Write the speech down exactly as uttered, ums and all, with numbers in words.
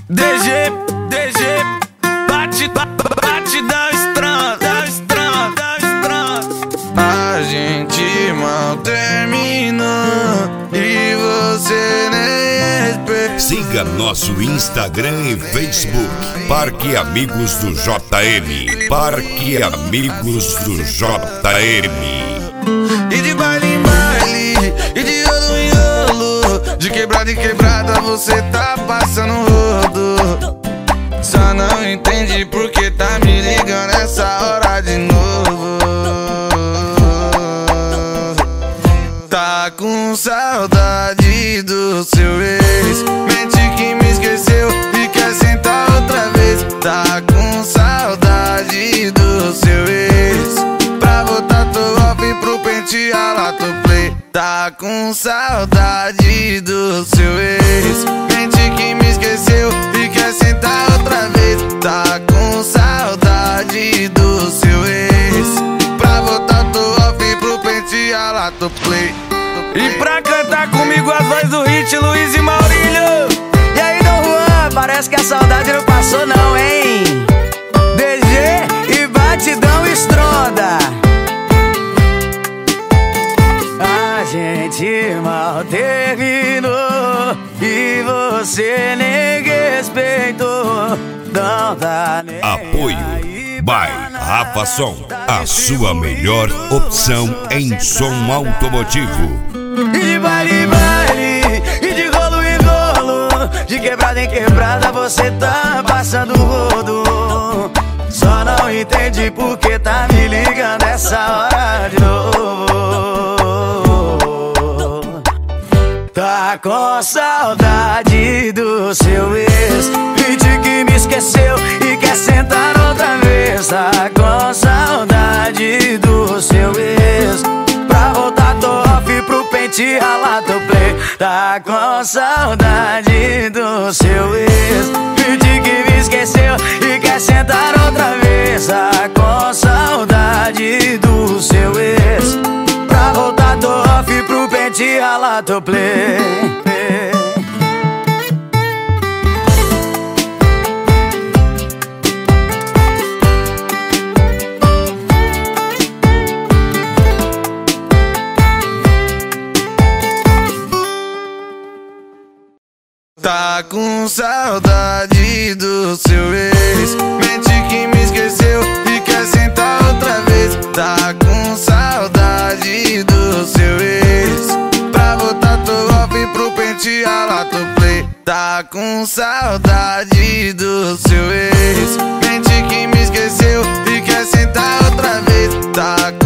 D G, D G, bate, bate, dá estrada, dá estrada, dá estrada. A gente mal terminou e você nem respeita. Siga nosso Instagram e Facebook, Parque Amigos do J M. Parque Amigos do J M. E de baile em baile, e de rolo em rolo, de quebrada em quebrada você tá passando rodo. Só não entende porque tá me ligando essa hora de novo. Tá com saudade do seu ex, mente que me esqueceu e quer sentar outra vez. Tá com saudade do seu ex, pra voltar tô off pro pentear lá tô play. Tá com saudade do seu ex, mente que me esqueceu e quer sentar outra vez. Tá com saudade do seu ex, pra voltar tô off pro pentear lá tô play. E pra cantar comigo as vozes do hit, Luiz e Maurílio. E aí, Dom Juan, parece que a saudade não passou não, hein? D G e batidão estronda. A gente mal terminou e você nem respeitou. Não tá nem Apoio aí by pra Rafa Som, nada. a sua melhor opção em som automotivo. E de baile, baile, e de rolo em rolo, de quebrada em quebrada você tá passando rodo. Só não entende porque tá me ligando essa hora de novo. Tá com saudade do seu ex, mente que me esqueceu e quer sentar outra vez. Tá com saudade do seu ex, pra voltar tô off pro pente ralar tô play. Tá com saudade do seu ex, mente que me esqueceu e quer sentar outra vez. Tá com saudade do seu ex, pra voltar tô off pro pente ralar tô play. Tá com saudade do seu ex, mente que me esqueceu e quer sentar outra vez. Tá com saudade do seu ex, pra voltar tô off pro pentear lá tô play. Tá com saudade do seu ex, mente que me esqueceu e quer sentar outra vez. Tá